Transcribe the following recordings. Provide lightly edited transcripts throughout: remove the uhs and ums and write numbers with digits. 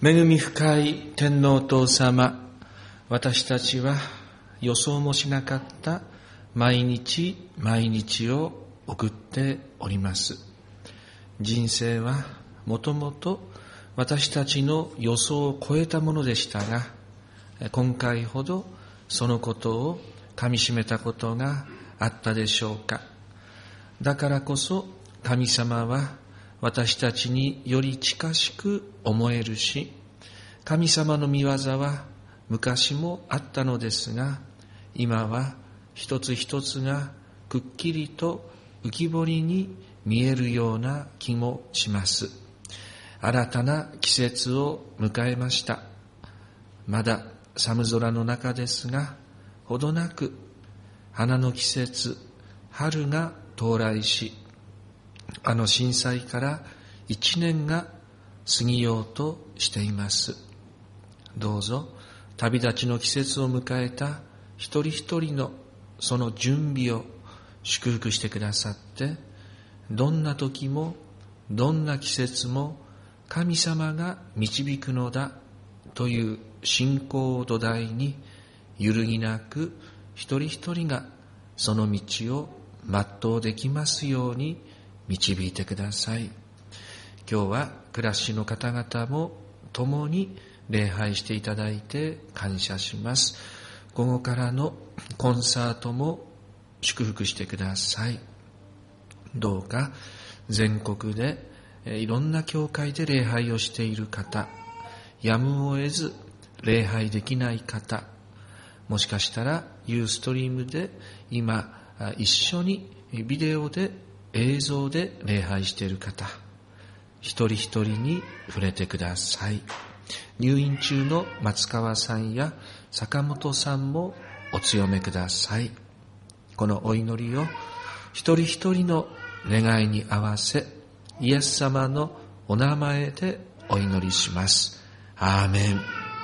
恵み深い天皇お父様、私たちは予想もしなかった毎日毎日を送っております。人生はもともと私たちの予想を超えたものでしたが、今回ほどそのことをかみしめたことがあったでしょうか。だからこそ神様は私たちにより近しく思えるし、神様の御業は昔もあったのですが、今は一つ一つがくっきりと浮き彫りに見えるような気もします。新たな季節を迎えました。まだ寒空の中ですが、ほどなく花の季節、春が到来し、あの震災から1年が過ぎようとしています。どうぞ旅立ちの季節を迎えた一人一人のその準備を祝福してくださって、どんな時もどんな季節も神様が導くのだという信仰を土台に、揺るぎなく一人一人がその道を全うできますように導いてください。今日は暮らしの方々も共に礼拝していただいて感謝します。午後からのコンサートも祝福してください。どうか全国でいろんな教会で礼拝をしている方、やむを得ず礼拝できない方、もしかしたらユーストリームで今一緒にビデオで映像で礼拝している方、一人一人に触れてください。入院中の松川さんや坂本さんもお強めください。このお祈りを一人一人の願いに合わせ、イエス様のお名前でお祈りします。アーメ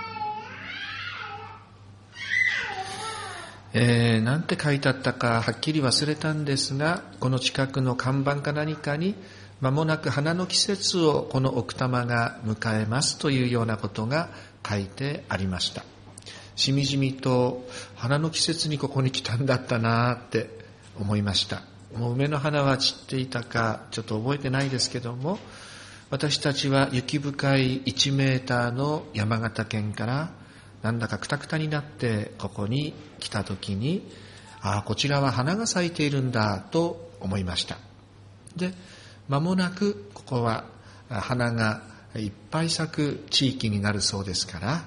ン。なんて書いてあったかはっきり忘れたんですが、この近くの看板か何かに、間もなく花の季節をこの奥多摩が迎えますというようなことが書いてありました。しみじみと花の季節にここに来たんだったなって思いました。もう梅の花は散っていたかちょっと覚えてないですけども、私たちは雪深い1メーターの山形県からなんだかクタクタになってここに来た時に、こちらは花が咲いているんだと思いました。で、間もなくここは花がいっぱい咲く地域になるそうですから、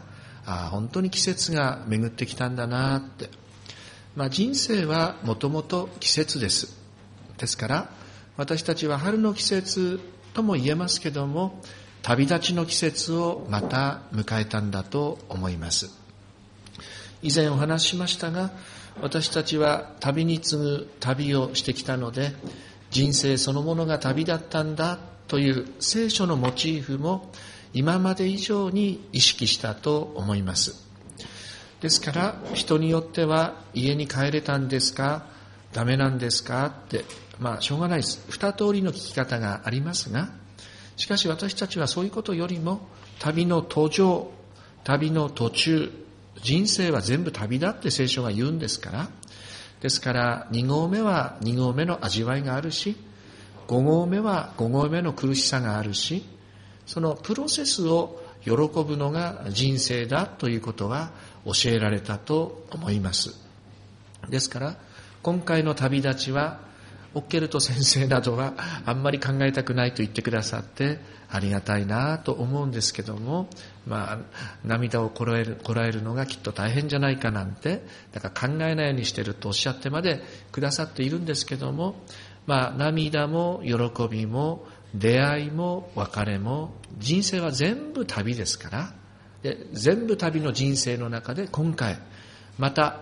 本当に季節が巡ってきたんだなって。人生はもともと季節です。ですから私たちは春の季節とも言えますけども、旅立ちの季節をまた迎えたんだと思います。以前お話ししましたが、私たちは旅に次ぐ旅をしてきたので、人生そのものが旅だったんだという聖書のモチーフも今まで以上に意識したと思います。ですから人によっては、家に帰れたんですか、ダメなんですかって、しょうがないです。二通りの聞き方がありますが、しかし私たちはそういうことよりも、旅の途上、旅の途中、人生は全部旅だって聖書が言うんですから、ですから2合目は2合目の味わいがあるし、5合目は5合目の苦しさがあるし、そのプロセスを喜ぶのが人生だということは教えられたと思います。ですから今回の旅立ちは、オッケルト先生などはあんまり考えたくないと言ってくださってありがたいなと思うんですけども、涙をこらえるのがきっと大変じゃないかなんて、だから考えないようにしてるとおっしゃってまでくださっているんですけども、涙も喜びも出会いも別れも、人生は全部旅ですから、で全部旅の人生の中で今回また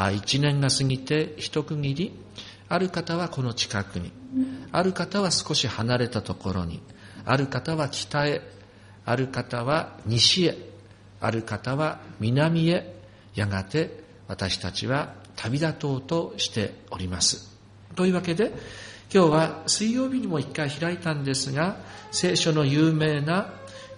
1年が過ぎて一区切り、ある方はこの近くに、ある方は少し離れたところに、ある方は北へ、ある方は西へ、ある方は南へ、やがて私たちは旅立とうとしております。というわけで、今日は水曜日にも一回開いたんですが、聖書の有名な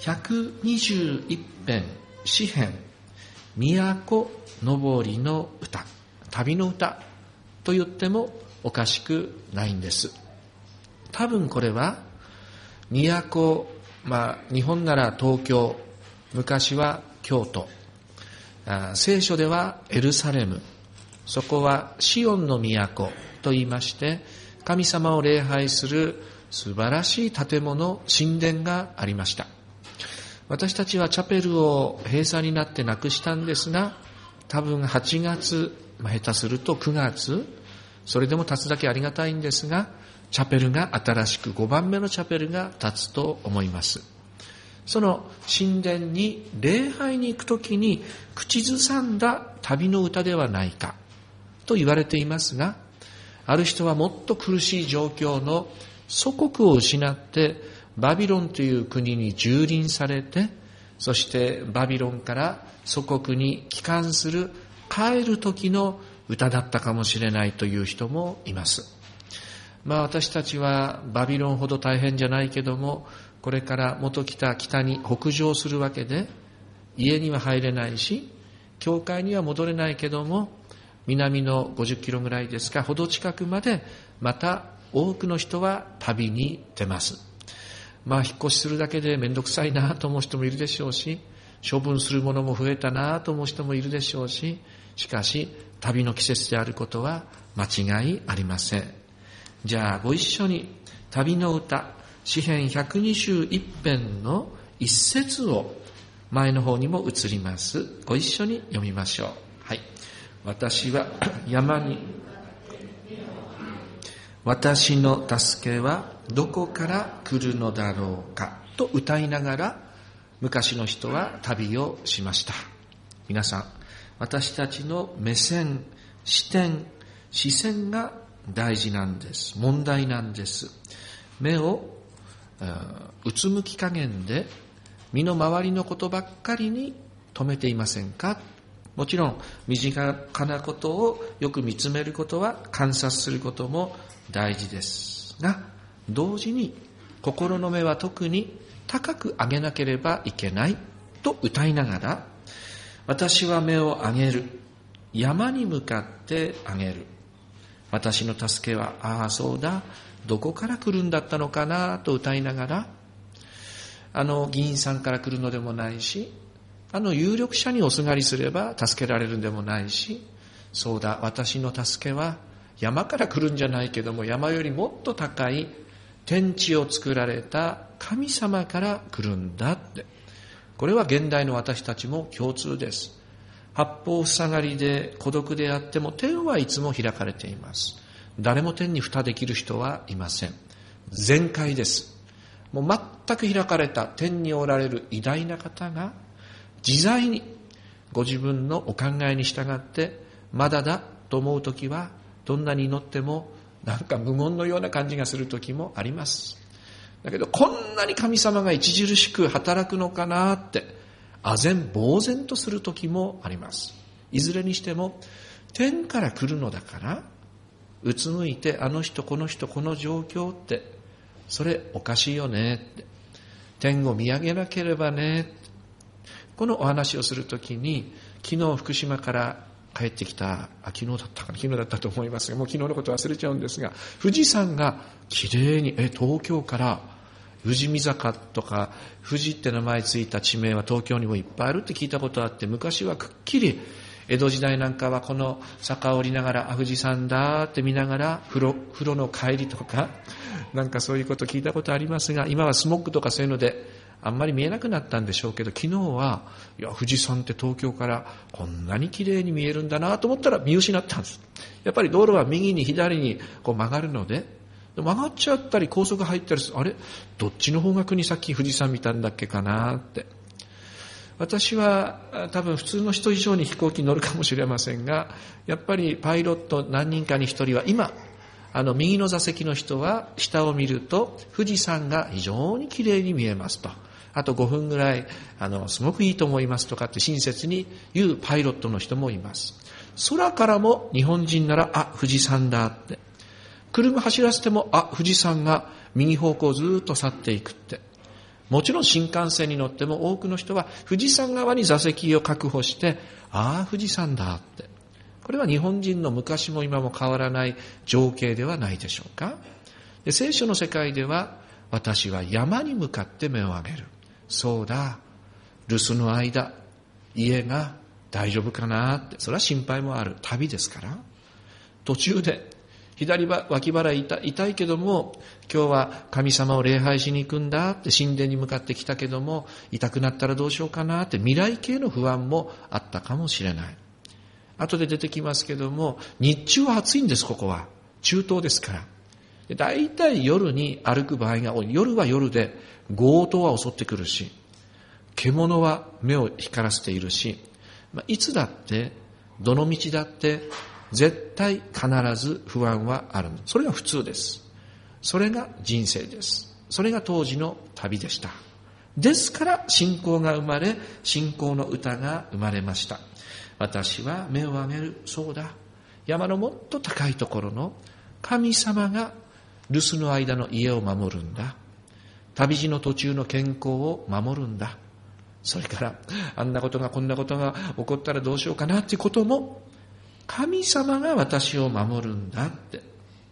121編詩編都のぼりの歌、旅の歌と言ってもおかしくないんです。多分これは都、日本なら東京、昔は京都、聖書ではエルサレム、そこはシオンの都と言いまして、神様を礼拝する素晴らしい建物、神殿がありました。私たちはチャペルを閉鎖になってなくしたんですが、多分8月、下手すると9月、それでも立つだけありがたいんですが、チャペルが新しく5番目のチャペルが立つと思います。その神殿に礼拝に行くときに口ずさんだ旅の歌ではないかと言われていますが、ある人はもっと苦しい状況の祖国を失ってバビロンという国に蹂躙されて、そしてバビロンから祖国に帰還する帰る時の歌だったかもしれないという人もいます。私たちはバビロンほど大変じゃないけども、これから元北に北上するわけで、家には入れないし、教会には戻れないけども、南の50キロぐらいですか、ほど近くまでまた多くの人は旅に出ます。引っ越しするだけでめんどくさいなと思う人もいるでしょうし、処分するものも増えたなと思う人もいるでしょうし、しかし旅の季節であることは間違いありません。じゃあご一緒に旅の歌、詩編121編の一節を前の方にも移ります。ご一緒に読みましょう。はい。私は山に、私の助けはどこから来るのだろうかと歌いながら昔の人は旅をしました。皆さん、私たちの目線、視点、視線が大事なんです。問題なんです。目をうつむき加減で身の回りのことばっかりに留めていませんか？もちろん身近なことをよく見つめることは、観察することも大事ですが、同時に心の目は特に高く上げなければいけないと歌いながら、私は目を上げる、山に向かって上げる、私の助けはそうだ、どこから来るんだったのかなと歌いながら、議員さんから来るのでもないし、有力者におすがりすれば助けられるんでもないし、そうだ、私の助けは山から来るんじゃないけども、山よりもっと高い天地を作られた神様から来るんだって。これは現代の私たちも共通です。八方塞がりで孤独であっても、天はいつも開かれています。誰も天に蓋できる人はいません。全開です。もう全く開かれた天におられる偉大な方が、自在にご自分のお考えに従って、まだだと思うときは、どんなに祈ってもなんか無言のような感じがするときもあります。だけど、こんなに神様が著しく働くのかなって、唖然呆然とするときもあります。いずれにしても、天から来るのだから、うつむいて、あの人、この人、この状況って、それおかしいよねって、天を見上げなければねって、このお話をするときに、昨日福島から帰ってきた、昨日だったかな、昨日だったと思いますが、もう昨日のこと忘れちゃうんですが、富士山がきれいに、東京から富士見坂とか、富士って名前ついた地名は東京にもいっぱいあるって聞いたことあって、昔はくっきり、江戸時代なんかはこの坂を降りながら、富士山だって見ながら、風呂の帰りとか、なんかそういうこと聞いたことありますが、今はスモッグとかそういうので、あんまり見えなくなったんでしょうけど、昨日は、富士山って東京からこんなに綺麗に見えるんだなと思ったら見失ったんです。やっぱり道路は右に左にこう曲がるので、曲がっちゃったり高速入ったりする、あれどっちの方角にさっき富士山見たんだっけかなって。私は多分普通の人以上に飛行機に乗るかもしれませんが、やっぱりパイロット何人かに一人は今、右の座席の人は下を見ると富士山が非常に綺麗に見えますと。あと5分ぐらい、すごくいいと思いますとかって親切に言うパイロットの人もいます。空からも日本人なら、富士山だって。車走らせても、富士山が右方向ずっと去っていくって。 もちろん新幹線に乗っても多くの人は富士山側に座席を確保して、ああ富士山だって。これは日本人の昔も今も変わらない情景ではないでしょうか。で、聖書の世界では、私は山に向かって目を上げる。そうだ、留守の間、家が大丈夫かなって、それは心配もある。旅ですから。途中で、左脇腹痛いけども、今日は神様を礼拝しに行くんだって神殿に向かってきたけども、痛くなったらどうしようかなって未来系の不安もあったかもしれない。後で出てきますけども、日中は暑いんです、ここは。中東ですから。だいたい夜に歩く場合が多い。夜は夜で強盗は襲ってくるし、獣は目を光らせているし、いつだって、どの道だって、絶対必ず不安はある。それが普通です。それが人生です。それが当時の旅でした。ですから信仰が生まれ、信仰の歌が生まれました。私は目を上げる。そうだ。山のもっと高いところの神様が留守の間の家を守るんだ。旅路の途中の健康を守るんだ。それからあんなことがこんなことが起こったらどうしようかなっていうことも神様が私を守るんだって。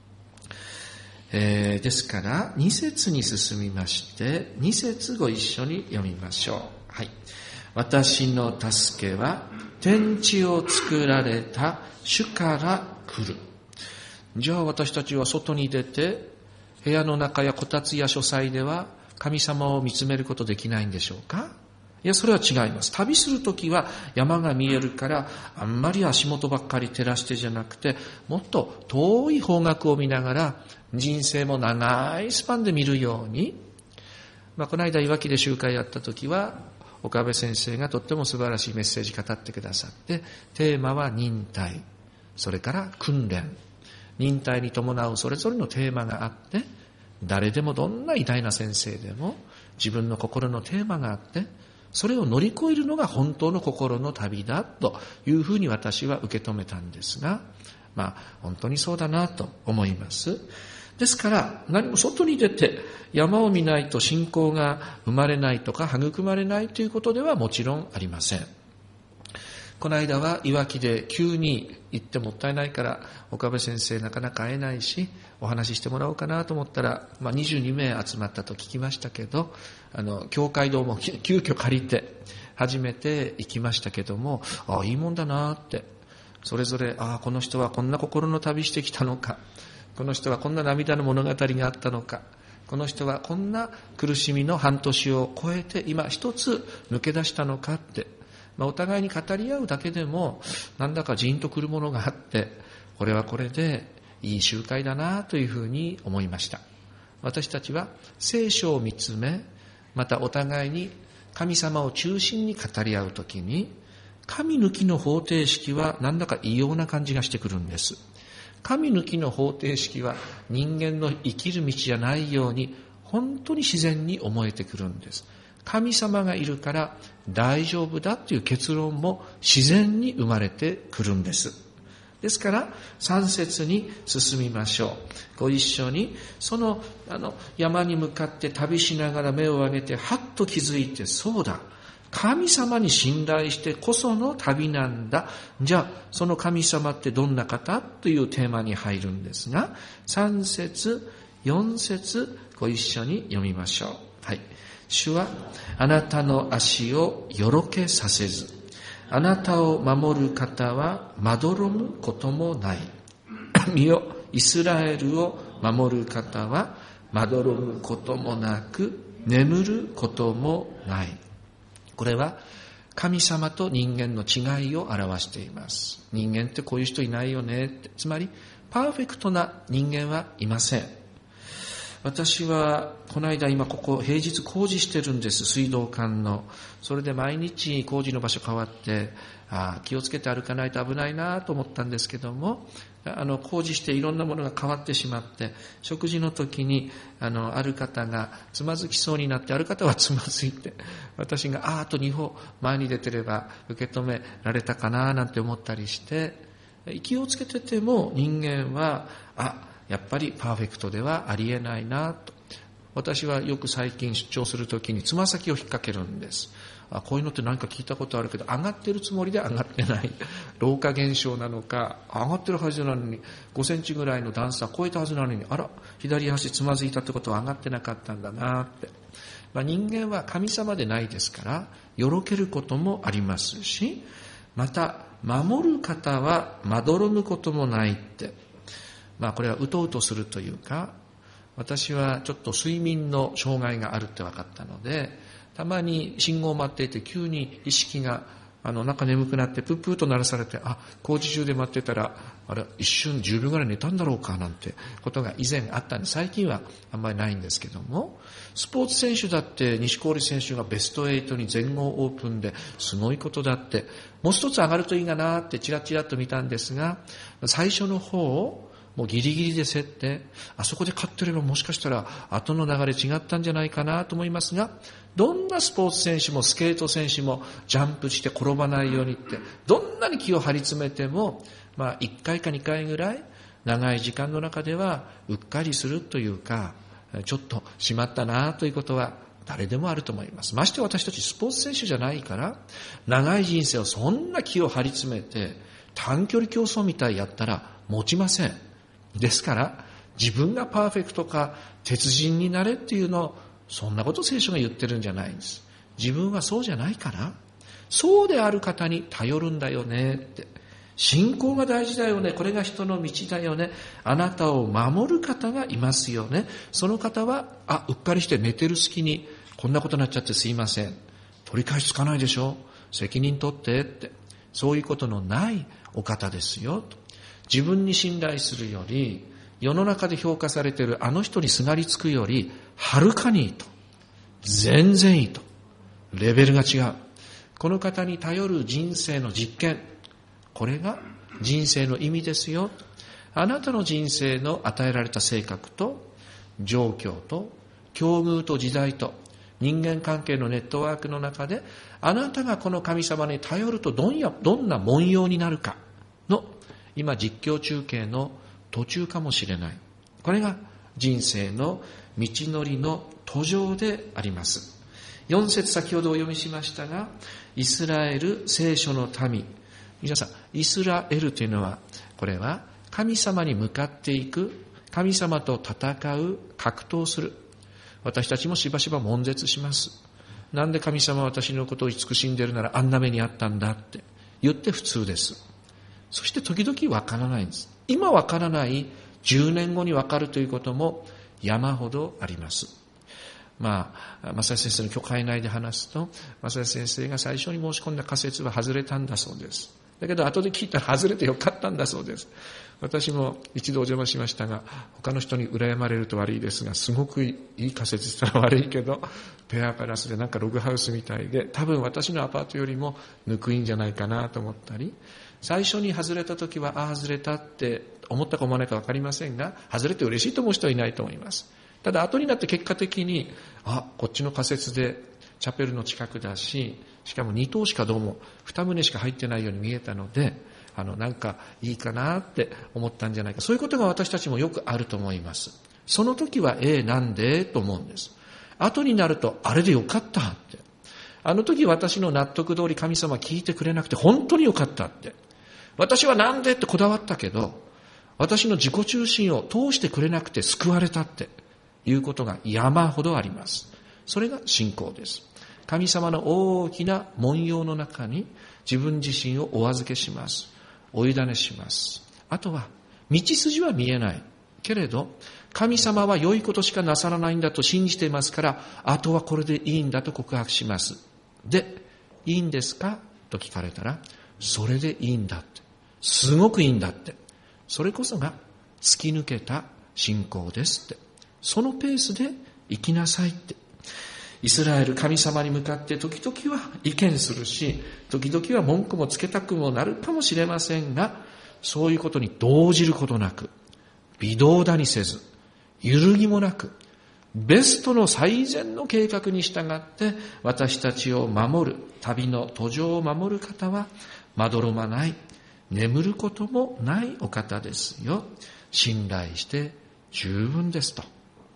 ですから2節に進みまして、2節ご一緒に読みましょう。はい。私の助けは天地を作られた主から来る。じゃあ私たちは外に出て部屋の中やこたつや書斎では神様を見つめることできないんでしょうか。いや、それは違います。旅するときは山が見えるからあんまり足元ばっかり照らしてじゃなくて、もっと遠い方角を見ながら人生も長いスパンで見るように、この間いわきで集会やったときは岡部先生がとっても素晴らしいメッセージ語ってくださって、テーマは忍耐、それから訓練。忍耐に伴うそれぞれのテーマがあって、誰でもどんな偉大な先生でも自分の心のテーマがあって、それを乗り越えるのが本当の心の旅だというふうに私は受け止めたんですが、本当にそうだなと思います。ですから何も外に出て山を見ないと信仰が生まれないとか育まれないということではもちろんありません。この間はいわきで急に行ってもったいないから岡部先生なかなか会えないしお話ししてもらおうかなと思ったら、22名集まったと聞きましたけど、教会堂も急遽借りて初めて行きましたけども、いいもんだなって、それぞれこの人はこんな心の旅してきたのか、この人はこんな涙の物語があったのか、この人はこんな苦しみの半年を超えて今一つ抜け出したのかって、お互いに語り合うだけでもなんだかジーンとくるものがあって、これはこれでいい集会だなというふうに思いました。私たちは聖書を見つめ、またお互いに神様を中心に語り合うときに、神抜きの方程式はなんだか異様な感じがしてくるんです。神抜きの方程式は人間の生きる道じゃないように本当に自然に思えてくるんです。神様がいるから大丈夫だという結論も自然に生まれてくるんです。ですから3節に進みましょう。ご一緒にその山に向かって旅しながら目を上げてはっと気づいて、そうだ、神様に信頼してこその旅なんだ。じゃあその神様ってどんな方というテーマに入るんですが、3節4節ご一緒に読みましょう。はい。主はあなたの足をよろけさせず、あなたを守る方はまどろむこともない。見よ、イスラエルを守る方はまどろむこともなく、眠ることもない。これは神様と人間の違いを表しています。人間ってこういう人いないよねって。つまりパーフェクトな人間はいません。私はこの間今ここ平日工事してるんです。水道管の。それで毎日工事の場所変わって気をつけて歩かないと危ないなと思ったんですけども、工事していろんなものが変わってしまって、食事の時にある方がつまずきそうになって、ある方はつまずいて、私があと2歩前に出てれば受け止められたかななんて思ったりして、気をつけてても人間はやっぱりパーフェクトではありえないなと。 私はよく最近出張するときにつま先を引っ掛けるんです。こういうのって何か聞いたことあるけど、上がってるつもりで上がってない。老化現象なのか、上がってるはずなのに、5センチぐらいの段差超えたはずなのに、あら、左足つまずいたってことは上がってなかったんだなって。人間は神様でないですから、よろけることもありますし、また、守る方はまどろむこともないって。これはうとうとするというか、私はちょっと睡眠の障害があるって分かったので、たまに信号を待っていて急に意識がなんか眠くなってプープーと鳴らされて、工事中で待ってたら一瞬10秒ぐらい寝たんだろうかなんてことが以前あったんで、最近はあんまりないんですけども、スポーツ選手だって錦織選手がベスト8に全豪オープンですごいことだって、もう一つ上がるといいかなってチラチラと見たんですが、最初の方もうギリギリで競って、あそこで勝ってればもしかしたら後の流れ違ったんじゃないかなと思いますが、どんなスポーツ選手もスケート選手もジャンプして転ばないようにって、どんなに気を張り詰めても、1回か2回ぐらい長い時間の中ではうっかりするというか、ちょっとしまったなということは誰でもあると思います。まして私たちスポーツ選手じゃないから、長い人生をそんな気を張り詰めて短距離競争みたいやったら持ちません。ですから自分がパーフェクトか鉄人になれっていうのを、そんなこと聖書が言ってるんじゃないんです。自分はそうじゃないから、そうである方に頼るんだよねって。信仰が大事だよね。これが人の道だよね。あなたを守る方がいますよね。その方はうっかりして寝てる隙にこんなことになっちゃってすいません、取り返しつかないでしょ、責任取ってって、そういうことのないお方ですよと。自分に信頼するより、世の中で評価されているあの人にすがりつくよりはるかにいいと、全然いいと、レベルが違う。この方に頼る人生の実験、これが人生の意味ですよ。あなたの人生の与えられた性格と状況と境遇と時代と人間関係のネットワークの中で、あなたがこの神様に頼るとどんな文様になるかの、今実況中継の途中かもしれない。これが人生の道のりの途上であります。4節先ほどお読みしましたが、イスラエル聖書の民。皆さん、イスラエルというのは、これは神様に向かっていく、神様と戦う、格闘する。私たちもしばしば悶絶します。なんで神様は私のことを慈しんでいるならあんな目にあったんだって言って普通です。そして時々わからないんです。今わからない10年後にわかるということも山ほどあります。正井先生の教会内で話すと、正井先生が最初に申し込んだ仮説は外れたんだそうです。だけど後で聞いたら外れてよかったんだそうです。私も一度お邪魔しましたが、他の人に羨まれると悪いですが、すごくいい仮説したら悪いけど、ペアガラスでなんかログハウスみたいで、多分私のアパートよりもぬくいんじゃないかなと思ったり、最初に外れた時は外れたって思ったか思わないか分かりませんが、外れて嬉しいと思う人はいないと思います。ただ後になって結果的にこっちの仮説でチャペルの近くだし、しかも2棟しかどうも2棟しか入ってないように見えたので、なんかいいかなって思ったんじゃないか。そういうことが私たちもよくあると思います。その時はなんでと思うんです。後になるとあれでよかったって、あの時私の納得通り神様聞いてくれなくて本当によかったって、私はなんでってこだわったけど私の自己中心を通してくれなくて救われたっていうことが山ほどあります。それが信仰です。神様の大きな文様の中に自分自身をお預けします。お委ねします。あとは道筋は見えないけれど、神様は良いことしかなさらないんだと信じていますから、あとはこれでいいんだと告白します。で、いいんですかと聞かれたら、それでいいんだって、すごくいいんだって、それこそが突き抜けた信仰ですって、そのペースで生きなさいって。イスラエル、神様に向かって時々は意見するし、時々は文句もつけたくもなるかもしれませんが、そういうことに動じることなく、微動だにせず、揺るぎもなく、ベストの最善の計画に従って私たちを守る、旅の途上を守る方はまどろまない、眠ることもないお方ですよ。信頼して十分ですと。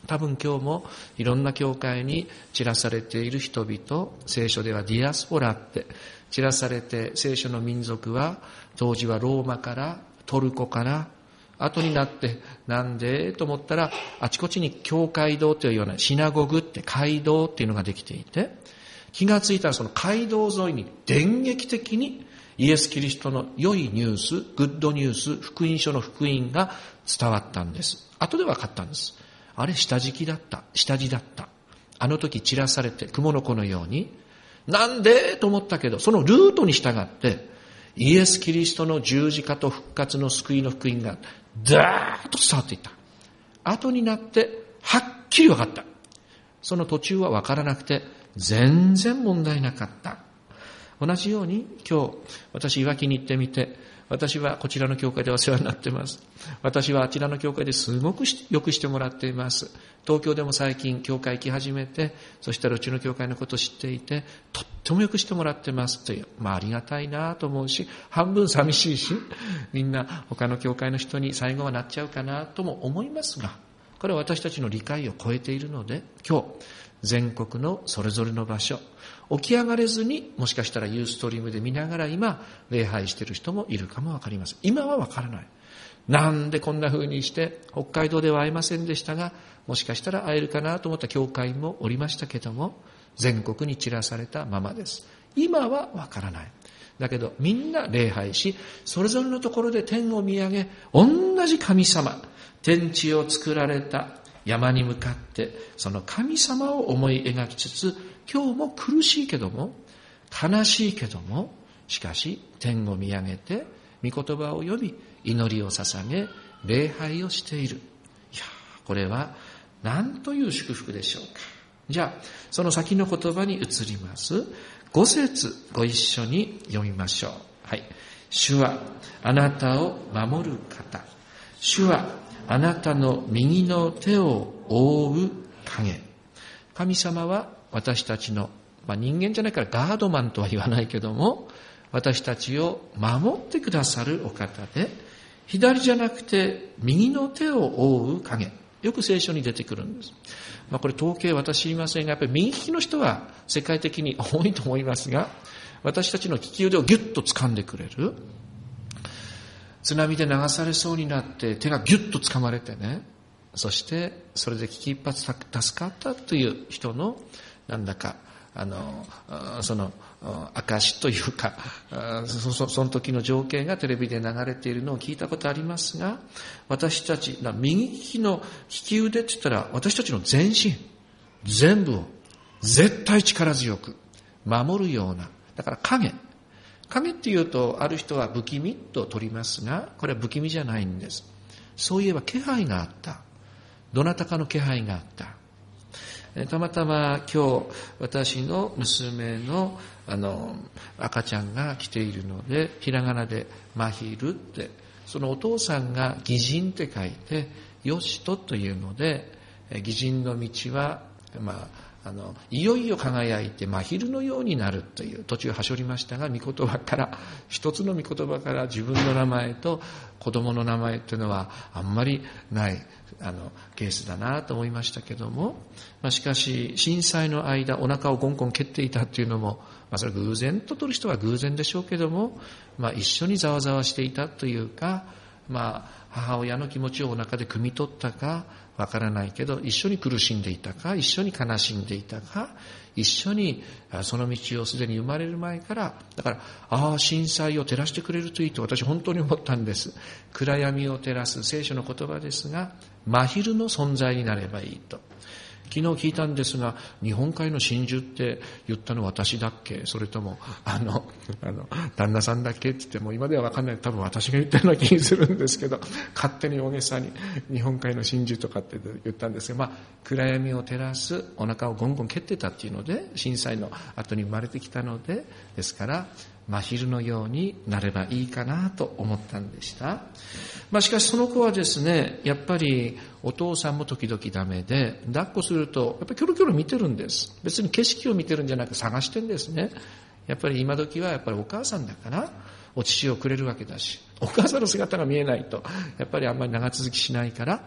多分今日もいろんな教会に散らされている人々、聖書ではディアスポラって散らされて、聖書の民族は当時はローマからトルコから後になってなんでと思ったら、あちこちに教会堂というようなシナゴグって街道っていうのができていて、気がついたらその街道沿いに電撃的にイエス・キリストの良いニュース、グッドニュース、福音書の福音が伝わったんです。後で分かったんです。あれ下敷きだった、下地だった。あの時散らされて蜘蛛の子のように、なんでと思ったけど、そのルートに従ってイエス・キリストの十字架と復活の救いの福音がダーッと伝わっていった。後になってはっきり分かった。その途中は分からなくて全然問題なかった。同じように今日私いわきに行ってみて、私はこちらの教会でお世話になっています。私はあちらの教会ですごくよくしてもらっています。東京でも最近教会行き始めて、そしたらうちの教会のことを知っていて、とってもよくしてもらってますという、ありがたいなと思うし、半分寂しいし、みんな他の教会の人に最後はなっちゃうかなとも思いますが、これは私たちの理解を超えているので、今日全国のそれぞれの場所、起き上がれずにもしかしたらユーストリームで見ながら今礼拝している人もいるかもわかりません。今はわからない。なんでこんな風にして北海道では会えませんでしたが、もしかしたら会えるかなと思った教会もおりましたけども、全国に散らされたままです。今はわからない。だけどみんな礼拝し、それぞれのところで天を見上げ、同じ神様、天地を作られた山に向かってその神様を思い描きつつ、今日も苦しいけども悲しいけども、しかし天を見上げて御言葉を読み、祈りを捧げ礼拝をしている。いや、これは何という祝福でしょうか。じゃあその先の言葉に移ります。5節ご一緒に読みましょう。はい。主はあなたを守る方、主はあなたの右の手を覆う影。神様は私たちの、人間じゃないからガードマンとは言わないけども、私たちを守ってくださるお方で、左じゃなくて右の手を覆う影。よく聖書に出てくるんです。これ統計私知りませんが、やっぱり右利きの人は世界的に多いと思いますが、私たちの利き腕をギュッと掴んでくれる。津波で流されそうになって手がギュッと掴まれてね、そしてそれで危機一髪助かったという人のなんだかその証というか、その時の情景がテレビで流れているのを聞いたことありますが、私たち右利きの利き腕って言ったら、私たちの全身全部を絶対力強く守るような、だから影っていうと、ある人は不気味と取りますが、これは不気味じゃないんです。そういえば気配があった。どなたかの気配があった。たまたま今日私の娘の赤ちゃんが来ているので、ひらがなでマヒルって、そのお父さんが義人って書いてヨシトというので、義人の道はいよいよ輝いて真昼のようになるという、途中はしょりましたが、御言葉から一つの御言葉から自分の名前と子供の名前というのはあんまりないケースだなと思いましたけども、しかし震災の間お腹をゴンゴン蹴っていたというのも、それ偶然と取る人は偶然でしょうけども、一緒にざわざわしていたというか、母親の気持ちをお腹で汲み取ったかわからないけど、一緒に苦しんでいたか、一緒に悲しんでいたか、一緒にその道をすでに生まれる前から、だから震災を照らしてくれるといいと私本当に思ったんです。暗闇を照らす聖書の言葉ですが、真昼の存在になればいいと。昨日聞いたんですが、日本海の真珠って言ったの私だっけ、それとも旦那さんだっけって言っても今では分かんない。多分私が言ったような気にするんですけど、勝手に大げさに日本海の真珠とかって言ったんですが、暗闇を照らす、お腹をゴンゴン蹴ってたっていうので、震災の後に生まれてきたので、ですから真昼のようになればいいかなと思ったんでした。しかしその子はですね、やっぱりお父さんも時々ダメで、抱っこするとやっぱりキョロキョロ見てるんです。別に景色を見てるんじゃなく探してるんですね。やっぱり今時はやっぱりお母さんだからお乳をくれるわけだし、お母さんの姿が見えないとやっぱりあんまり長続きしないから、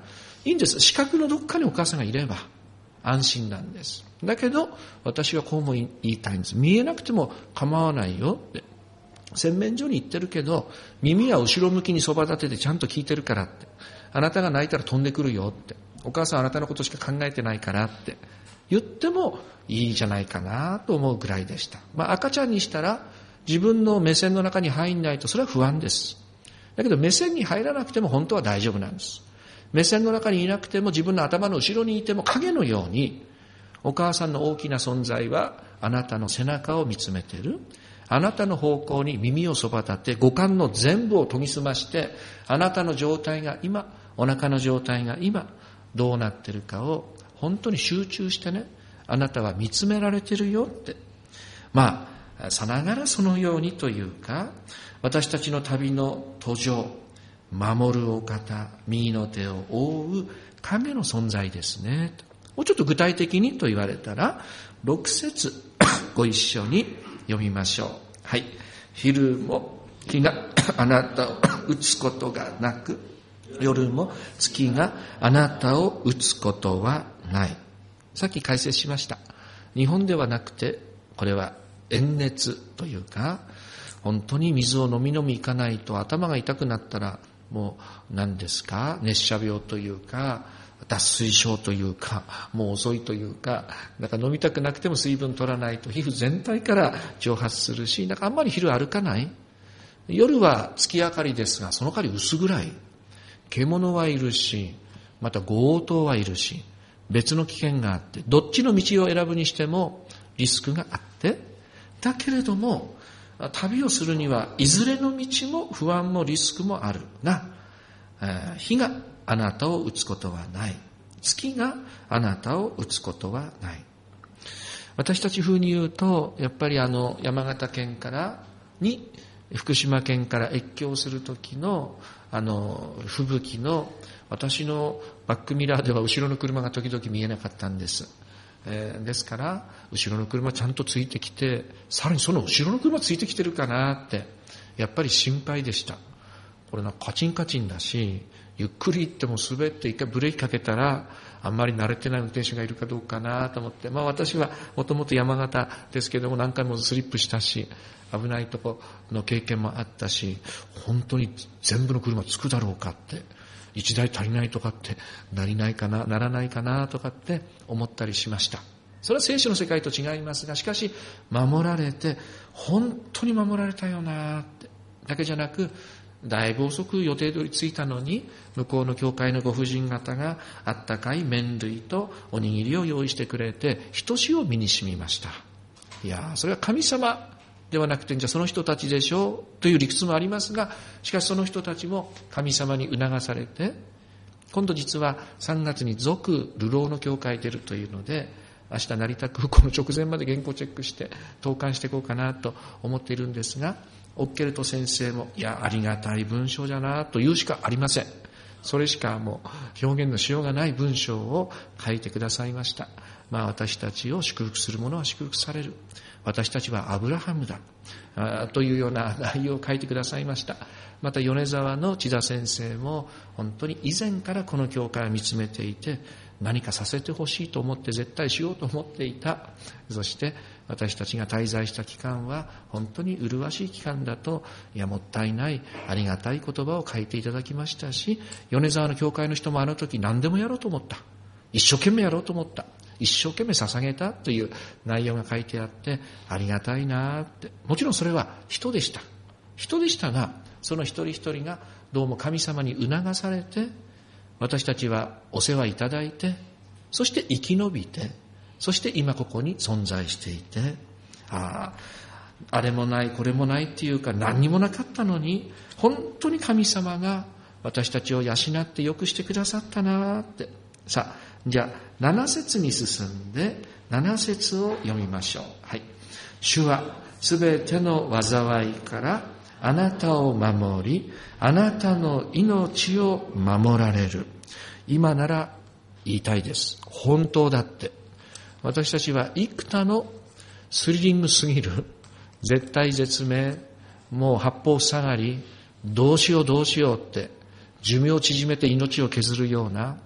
いいんです。視覚のどっかにお母さんがいれば安心なんです。だけど私はこうも言いたいんです。見えなくても構わないよって。洗面所に行ってるけど耳は後ろ向きにそば立ててちゃんと聞いてるからって。あなたが泣いたら飛んでくるよって。お母さんあなたのことしか考えてないからって言ってもいいじゃないかなと思うぐらいでした。赤ちゃんにしたら自分の目線の中に入んないとそれは不安です。だけど目線に入らなくても本当は大丈夫なんです。目線の中にいなくても自分の頭の後ろにいても影のようにお母さんの大きな存在はあなたの背中を見つめている。あなたの方向に耳をそば立て五感の全部を研ぎ澄ましてあなたの状態が今お腹の状態が今どうなっているかを本当に集中してねあなたは見つめられてるよってさながらそのようにというか私たちの旅の途上守るお方右の手を覆う影の存在ですね。もうちょっと具体的にと言われたら6節ご一緒に読みましょう。はい。昼も日があなたを打つことがなく夜も月があなたを打つことはない。さっき解説しました。日本ではなくてこれは炎熱というか本当に水を飲みいかないと頭が痛くなったらもう何ですか熱射病というか脱水症というかもう遅いというかだから飲みたくなくても水分取らないと皮膚全体から蒸発するしあんまり昼歩かない。夜は月明かりですがその代わり薄暗い。獣はいるしまた強盗はいるし別の危険があってどっちの道を選ぶにしてもリスクがあってだけれども旅をするにはいずれの道も不安もリスクもあるが日があなたを打つことはない。月があなたを打つことはない。私たち風に言うとやっぱり山形県からに福島県から越境する時の吹雪の私のバックミラーでは後ろの車が時々見えなかったんです。ですから後ろの車ちゃんとついてきてさらにその後ろの車ついてきてるかなってやっぱり心配でした。これカチンカチンだしゆっくり行っても滑って一回ブレーキかけたらあんまり慣れてない運転手がいるかどうかなと思って私はもともと山形ですけども何回もスリップしたし危ないとこの経験もあったし本当に全部の車つくだろうかって一台足りないとかってならないかなとかって思ったりしました。それは聖書の世界と違いますがしかし守られて本当に守られたよなってだけじゃなくだいぶ遅く予定通り着いたのに向こうの教会のご婦人方があったかい麺類とおにぎりを用意してくれてひとしお身に染みました。いやそれは神様ではなくてじゃあその人たちでしょうという理屈もありますがしかしその人たちも神様に促されて今度実は3月に続流浪の教会出るというので明日成田空港の直前まで原稿チェックして投函していこうかなと思っているんですがオッケルト先生もいやありがたい文章じゃなと言うしかありません。それしかもう表現のしようがない文章を書いてくださいました。私たちを祝福する者は祝福される私たちはアブラハムだというような内容を書いてくださいました。また米沢の千田先生も本当に以前からこの教会を見つめていて何かさせてほしいと思って絶対しようと思っていた。そして私たちが滞在した期間は本当に麗しい期間だともったいないありがたい言葉を書いていただきましたし米沢の教会の人もあの時何でもやろうと思った一生懸命やろうと思った一生懸命捧げたという内容が書いてあってありがたいなって。もちろんそれは人でしたがその一人一人がどうも神様に促されて私たちはお世話いただいてそして生き延びてそして今ここに存在していてあれもないこれもないっていうか何にもなかったのに本当に神様が私たちを養ってよくしてくださったなって。さあじゃあ7節に進んで7節を読みましょう。はい。主はすべての災いからあなたを守りあなたの命を守られる。今なら言いたいです。本当だって。私たちは幾多のスリリングすぎる絶対絶命もう八方塞がりどうしようって寿命を縮めて命を削るような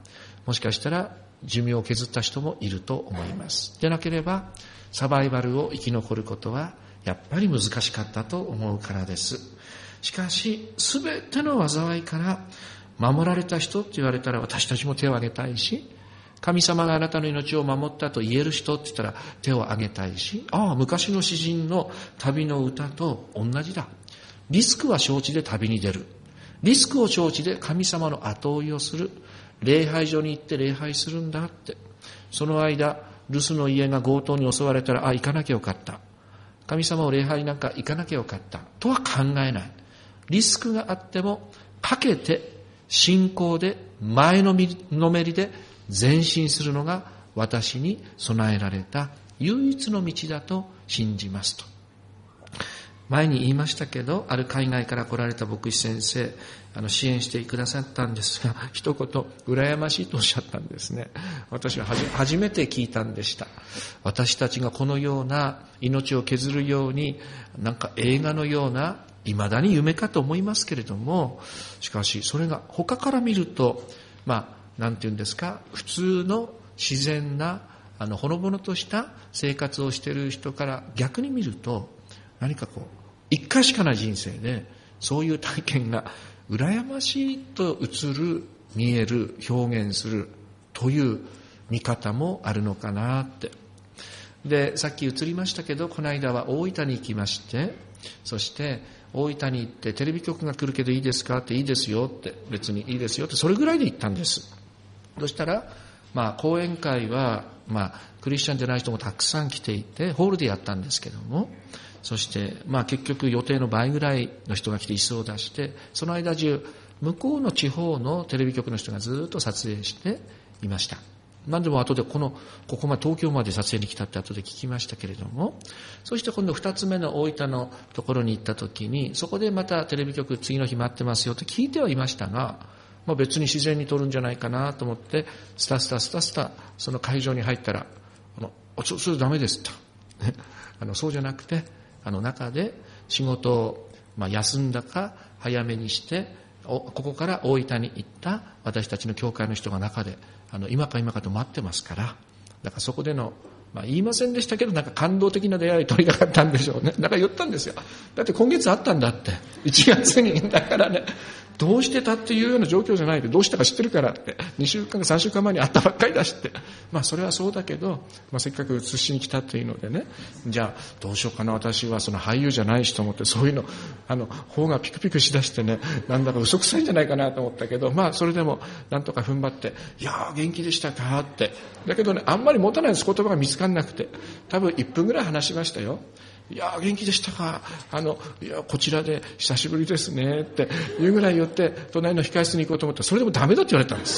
もしかしたら寿命を削った人もいると思います。でなければサバイバルを生き残ることはやっぱり難しかったと思うからです。しかしすべての災いから守られた人って言われたら私たちも手を挙げたいし、神様があなたの命を守ったと言える人って言ったら手を挙げたいし、昔の詩人の旅の歌と同じだ。リスクは承知で旅に出る。リスクを承知で神様の後追いをする。礼拝所に行って礼拝するんだって。その間、留守の家が強盗に襲われたら、行かなきゃよかった。神様を礼拝なんか行かなきゃよかった。とは考えない。リスクがあっても、かけて、信仰で、前のめりで前進するのが私に備えられた唯一の道だと信じますと。前に言いましたけど、ある海外から来られた牧師先生、支援してくださったんですが、一言、羨ましいとおっしゃったんですね。私は初めて聞いたんでした。私たちがこのような命を削るように、なんか映画のような、未だに夢かと思いますけれども、しかしそれが他から見ると、なんて言うんですか、普通の自然な、ほのぼのとした生活をしている人から逆に見ると、何か一回しかない人生で、そういう体験が羨ましいと映る、見える、表現するという見方もあるのかなって。で、さっき映りましたけど、この間は大分に行きまして、そして大分に行ってテレビ局が来るけどいいですかって、いいですよって、別にいいですよって、それぐらいで行ったんです。そしたら、講演会は、クリスチャンじゃない人もたくさん来ていて、ホールでやったんですけども、そして、結局予定の倍ぐらいの人が来て椅子を出して、その間中、向こうの地方のテレビ局の人がずっと撮影していました。何でも後でここまで東京まで撮影に来たって後で聞きましたけれども、そして今度2つ目の大分のところに行った時に、そこでまたテレビ局次の日待ってますよって聞いてはいましたが、別に自然に撮るんじゃないかなと思って、スタその会場に入ったら、それダメですと。そうじゃなくて、中で仕事を、休んだか早めにして、ここから大分に行った私たちの教会の人が中で、今かと待ってますから、だからそこでの、言いませんでしたけど、なんか感動的な出会い取りたかったんでしょうね。だから言ったんですよ。だって今月あったんだって。1月に。だからね、どうしてたっていうような状況じゃないで、どうしたか知ってるからって、2週間か3週間前に会ったばっかりだしって。それはそうだけど、せっかく映しに来たっていうのでね、じゃあどうしようかな、私はその俳優じゃないしと思って、そういうの、方がピクピクしだしてね、なんだか嘘くさいんじゃないかなと思ったけど、それでもなんとか踏ん張って、いやー元気でしたかって。だけどね、あんまり持たないです、言葉が見つかんなくて。多分1分ぐらい話しましたよ。いや元気でしたか、いやこちらで久しぶりですねっていうぐらい言って、隣の控室に行こうと思ったら、それでもダメだって言われたんです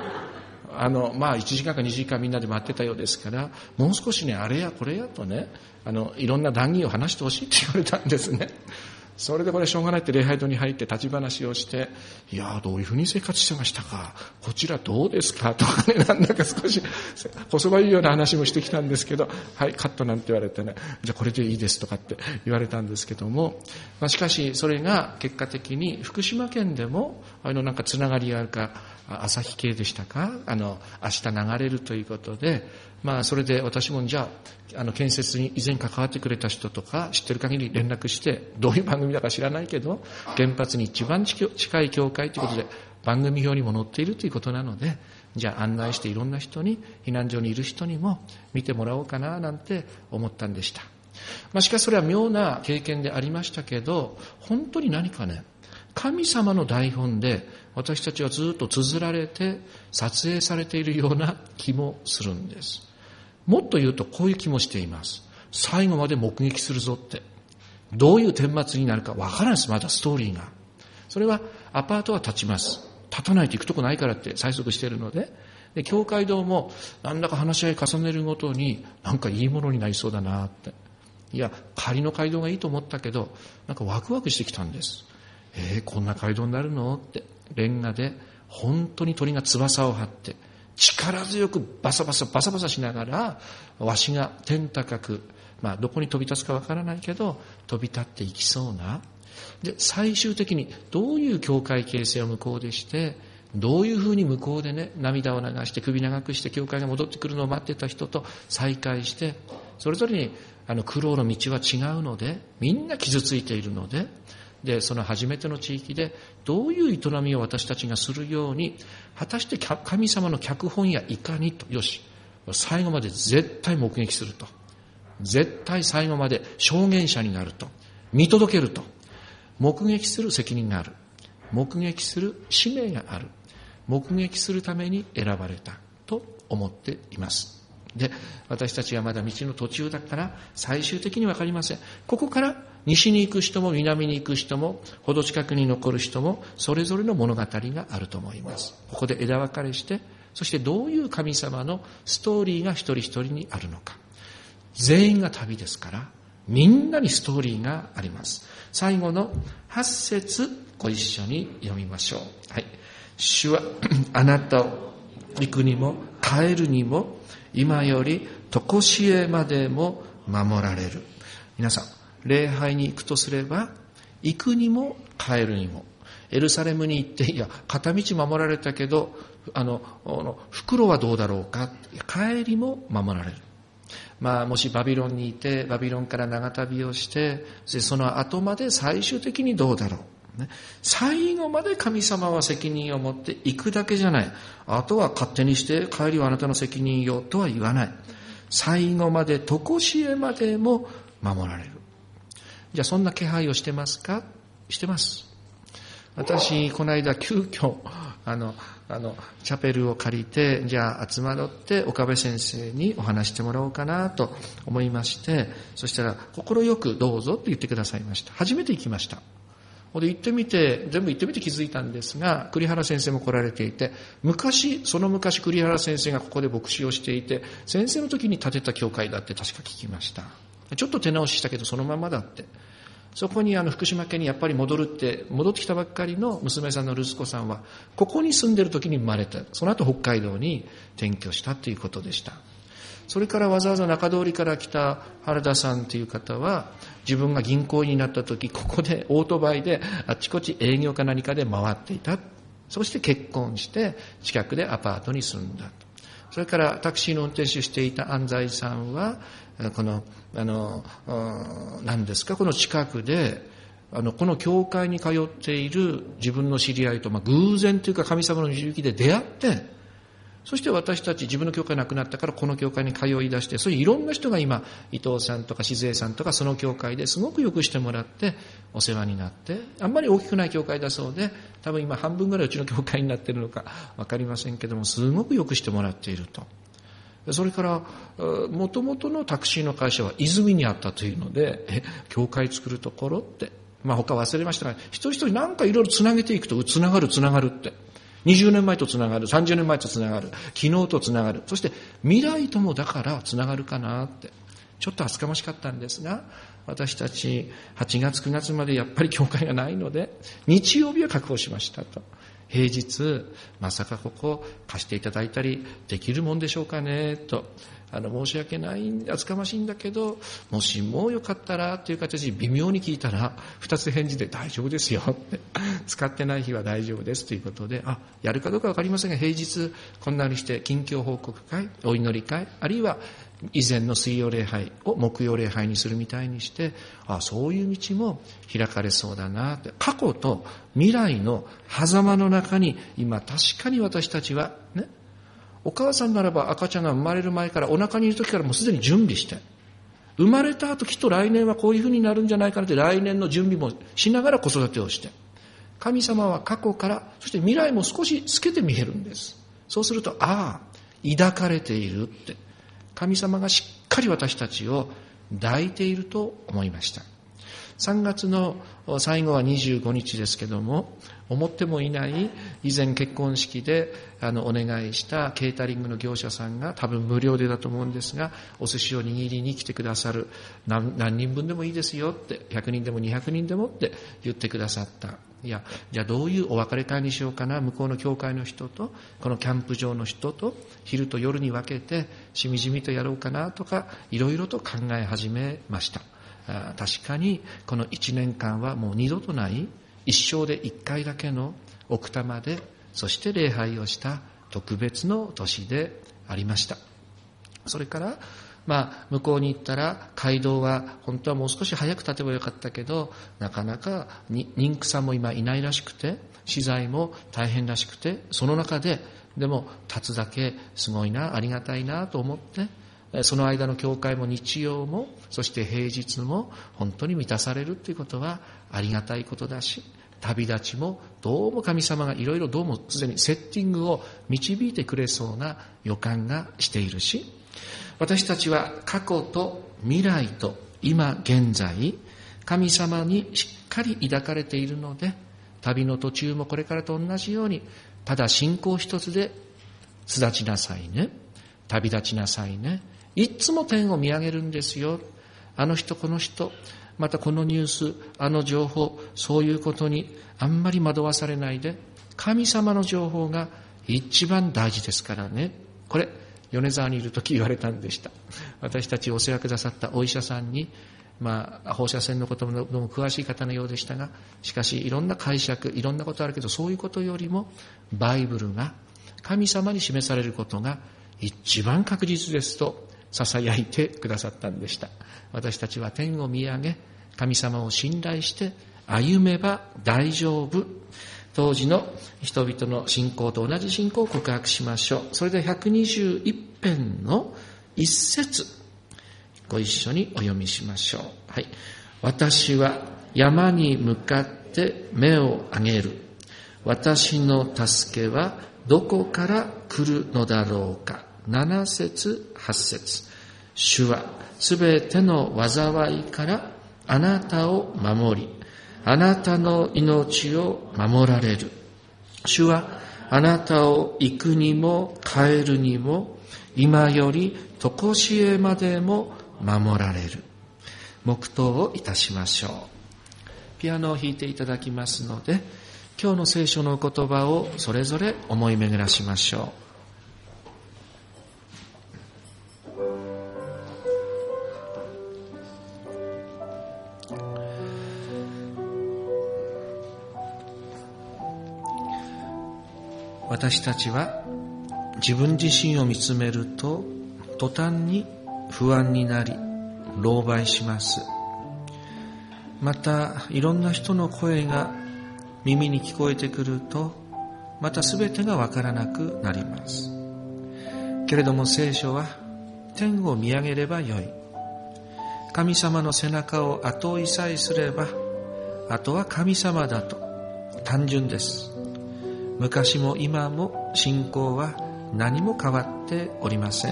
。1時間か2時間みんなで待ってたようですから、もう少しね、あれやこれやとね、いろんな談義を話してほしいって言われたんですね。それでこれしょうがないって礼拝堂に入って立ち話をして、いやどういうふうに生活してましたか、こちらどうですかとかね、なんだか少しこそばいいような話もしてきたんですけど、はいカットなんて言われてね、じゃあこれでいいですとかって言われたんですけども、しかしそれが結果的に福島県でもなんかつながりがあるか、朝日系でしたか、明日流れるということで、それで私もじゃあ建設に以前関わってくれた人とか知ってる限り連絡して、どういう番組だか知らないけど原発に一番近い教会ということで番組表にも載っているということなので、じゃあ案内していろんな人に、避難所にいる人にも見てもらおうかななんて思ったんでした。しかしそれは妙な経験でありましたけど、本当に何かね、神様の台本で私たちはずっと綴られて撮影されているような気もするんです。もっと言うとこういう気もしています。最後まで目撃するぞって。どういう顛末になるかわからないです、まだストーリーが。それはアパートは建ちます。建たないと行くとこないからって催促しているので、教会堂もなんだか話し合い重ねるごとになんかいいものになりそうだなって。いや、仮の街道がいいと思ったけど、なんかワクワクしてきたんです。こんな街道になるのって。レンガで本当に鳥が翼を張って力強くバサバサしながら、わしが天高く、どこに飛び立つかわからないけど飛び立っていきそうな。で最終的にどういう教会形成を向こうでしてどういうふうに向こうでね、涙を流して首長くして教会が戻ってくるのを待ってた人と再会して、それぞれに苦労の道は違うので、みんな傷ついているので、その初めての地域でどういう営みを私たちがするように、果たして神様の脚本やいかにと、よし、最後まで絶対目撃すると。絶対最後まで証言者になると。見届けると。目撃する責任がある。目撃する使命がある。目撃するために選ばれたと思っています。で、私たちはまだ道の途中だから最終的にわかりません。ここから西に行く人も南に行く人もほど近くに残る人もそれぞれの物語があると思います。ここで枝分かれして、そしてどういう神様のストーリーが一人一人にあるのか。全員が旅ですからみんなにストーリーがあります。最後の8節ご一緒に読みましょう。はい。主はあなたを行くにも帰るにも今より常しえまでも守られる。皆さん、礼拝に行くとすれば、行くにも帰るにも。エルサレムに行って、いや、片道守られたけど、袋はどうだろうか。帰りも守られる。もしバビロンにいて、バビロンから長旅をして、その後まで最終的にどうだろう。最後まで神様は責任を持って行くだけじゃない。あとは勝手にして帰りはあなたの責任よとは言わない。最後まで常しえまでも守られる。じゃあそんな気配をしてますか？してます。私この間急遽チャペルを借りて、じゃあ集まって岡部先生にお話してもらおうかなと思いまして、そしたら心よくどうぞと言ってくださいました。初めて行きました。で全部行ってみて気づいたんですが、栗原先生も来られていて、その昔栗原先生がここで牧師をしていて、先生の時に建てた教会だって確か聞きました。ちょっと手直ししたけどそのままだって。そこに福島県にやっぱり戻ってきたばっかりの娘さんのルスコさんは、ここに住んでる時に生まれた。その後北海道に転居したということでした。それからわざわざ中通りから来た原田さんという方は、自分が銀行員になった時、ここでオートバイであっちこっち営業か何かで回っていた。そして結婚して近くでアパートに住んだ。それからタクシーの運転手していた安西さんは、何ですか、この近くでこの教会に通っている自分の知り合いと、偶然というか神様の導きで出会って、そして私たち自分の教会なくなったからこの教会に通い出して、そういういろんな人が今伊藤さんとか静江さんとかその教会ですごくよくしてもらってお世話になって、あんまり大きくない教会だそうで、多分今半分ぐらいうちの教会になっているのか分かりませんけども、すごくよくしてもらっていると。それからもともとのタクシーの会社は泉にあったというので、教会作るところって、他忘れましたが、一人一人なんかいろいろつなげていくとつながるって20年前とつながる、30年前とつながる、昨日とつながる、そして未来ともだからつながるかなって、ちょっと厚かましかったんですが、私たち8月9月までやっぱり教会がないので日曜日は確保しましたと。平日まさかここ貸していただいたりできるもんでしょうかねと、申し訳ない厚かましいんだけど、もしもよかったらという形で微妙に聞いたら2つ返事で大丈夫ですよって使ってない日は大丈夫ですということで、やるかどうか分かりませんが、平日こんなにして近況報告会、お祈り会、あるいは以前の水曜礼拝を木曜礼拝にするみたいにして、そういう道も開かれそうだなって。過去と未来の狭間の中に今確かに私たちはね、お母さんならば赤ちゃんが生まれる前から、お腹にいる時からもうすでに準備して、生まれた後きっと来年はこういうふうになるんじゃないかなって来年の準備もしながら子育てをして、神様は過去から、そして未来も少し透けて見えるんです。そうすると、抱かれているって、神様がしっかり私たちを抱いていると思いました。3月の最後は25日ですけども、思ってもいない以前結婚式でお願いしたケータリングの業者さんが、多分無料でだと思うんですが、お寿司を握りに来てくださる。何人分でもいいですよって、100人でも200人でもって言ってくださった。じゃあどういうお別れ会にしようかな、向こうの教会の人とこのキャンプ場の人と昼と夜に分けてしみじみとやろうかなとか、いろいろと考え始めました。確かにこの1年間はもう二度とない、一生で1回だけの奥多摩でそして礼拝をした特別の年でありました。それから向こうに行ったら街道は本当はもう少し早く建てばよかったけど、なかなか妊婦さんも今いないらしくて、資材も大変らしくて、その中ででも立つだけすごいな、ありがたいなと思って、その間の教会も日曜もそして平日も本当に満たされるということはありがたいことだし、旅立ちもどうも神様がいろいろどうもすでにセッティングを導いてくれそうな予感がしているし、私たちは過去と未来と今現在、神様にしっかり抱かれているので、旅の途中もこれからと同じように、ただ信仰一つで巣立ちなさいね、旅立ちなさいね、いつも天を見上げるんですよ。あの人この人、またこのニュース、あの情報、そういうことにあんまり惑わされないで、神様の情報が一番大事ですからね。これ米沢にいるとき言われたんでした。私たちお世話くださったお医者さんに、放射線のこともどうも詳しい方のようでしたが、しかしいろんな解釈、いろんなことあるけど、そういうことよりもバイブルが神様に示されることが一番確実ですと囁いてくださったんでした。私たちは天を見上げ、神様を信頼して歩めば大丈夫。当時の人々の信仰と同じ信仰を告白しましょう。それで121編の一節、ご一緒にお読みしましょう。はい。私は山に向かって目を上げる。私の助けはどこから来るのだろうか。7節8節。主はすべての災いからあなたを守り、あなたの命を守られる。主はあなたを行くにも帰るにも、今より常しえまでも守られる。黙祷をいたしましょう。ピアノを弾いていただきますので、今日の聖書の言葉をそれぞれ思い巡らしましょう。私たちは自分自身を見つめると途端に不安になり狼狽します。またいろんな人の声が耳に聞こえてくるとまた全てがわからなくなります。けれども聖書は天を見上げればよい。神様の背中を後追いさえすればあとは神様だと。単純です。昔も今も信仰は何も変わっておりません。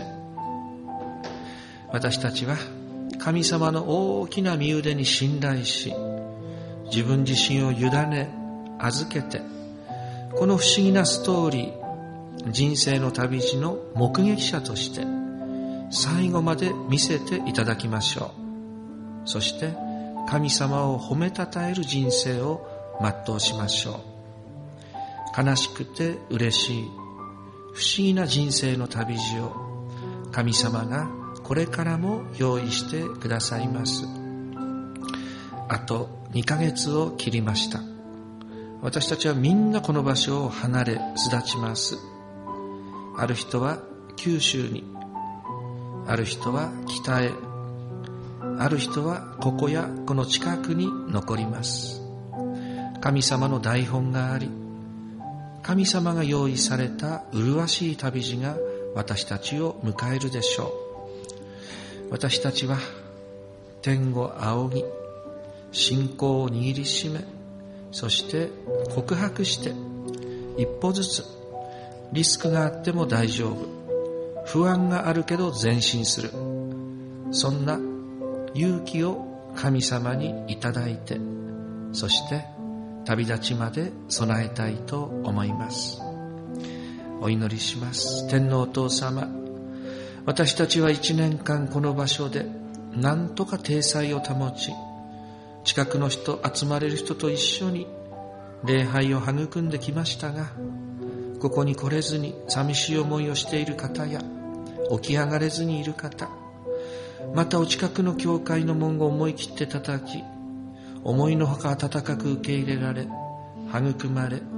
私たちは神様の大きな身腕に信頼し、自分自身を委ね預けて、この不思議なストーリー、人生の旅路の目撃者として最後まで見せていただきましょう。そして神様を褒めたたえる人生を全うしましょう。悲しくて嬉しい不思議な人生の旅路を神様がこれからも用意してくださいます。あと2ヶ月を切りました。私たちはみんなこの場所を離れ巣立ちます。ある人は九州に、ある人は北へ、ある人はここやこの近くに残ります。神様の台本があり、神様が用意された麗しい旅路が私たちを迎えるでしょう。私たちは天を仰ぎ、信仰を握りしめ、そして告白して一歩ずつ、リスクがあっても大丈夫、不安があるけど前進する、そんな勇気を神様にいただいて、そして旅立ちまで備えたいと思います。お祈りします。天のお父様、私たちは1年間この場所で何とか体裁を保ち、近くの人、集まれる人と一緒に礼拝を育んできましたが、ここに来れずに寂しい思いをしている方や、起き上がれずにいる方、またお近くの教会の門を思い切って叩き、思いのほか温かく受け入れられ、育まれ、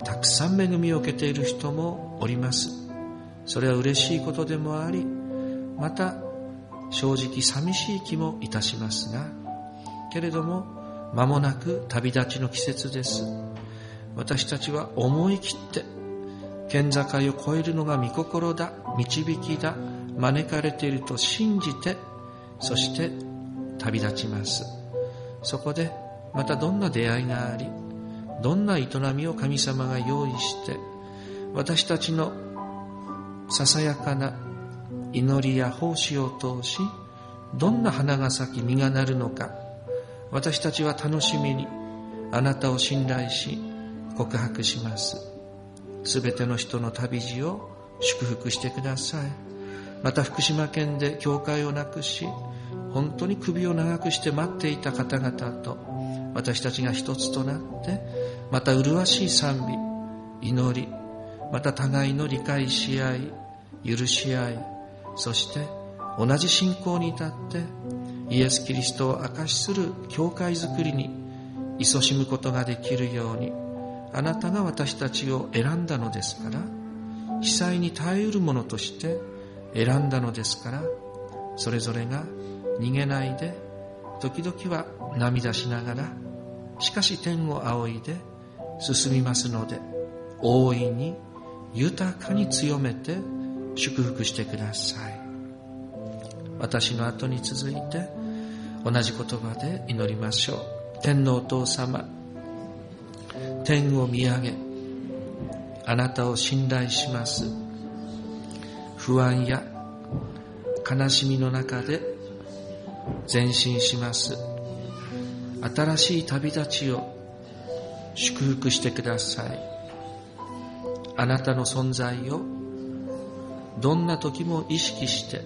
たくさん恵みを受けている人もおります。それは嬉しいことでもあり、また正直寂しい気もいたしますが、けれども間もなく旅立ちの季節です。私たちは思い切って県境を越えるのが御心だ、導きだ、招かれていると信じて、そして旅立ちます。そこでまたどんな出会いがあり、どんな営みを神様が用意して、私たちのささやかな祈りや奉仕を通し、どんな花が咲き実がなるのか、私たちは楽しみにあなたを信頼し告白します。すべての人の旅路を祝福してください。また福島県で教会をなくし、本当に首を長くして待っていた方々と私たちが一つとなって、また麗しい賛美、祈り、また互いの理解し合い、許し合い、そして同じ信仰に至ってイエス・キリストを証しする教会づくりに勤しむことができるように、あなたが私たちを選んだのですから、被災に耐えうるものとして選んだのですから、それぞれが逃げないで、時々は涙しながら、しかし天を仰いで進みますので、大いに豊かに強めて祝福してください。私の後に続いて同じ言葉で祈りましょう。天のお父様、天を見上げ、あなたを信頼します。不安や悲しみの中で前進します。新しい旅立ちを祝福してください。あなたの存在をどんな時も意識して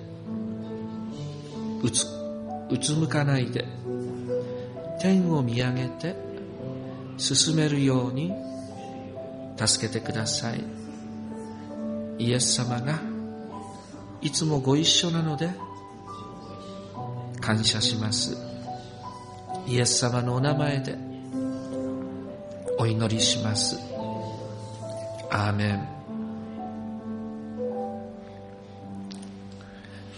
うつむかないで、天を見上げて進めるように助けてください。イエス様がいつもご一緒なので感謝します。イエス様のお名前でお祈りします。アーメン。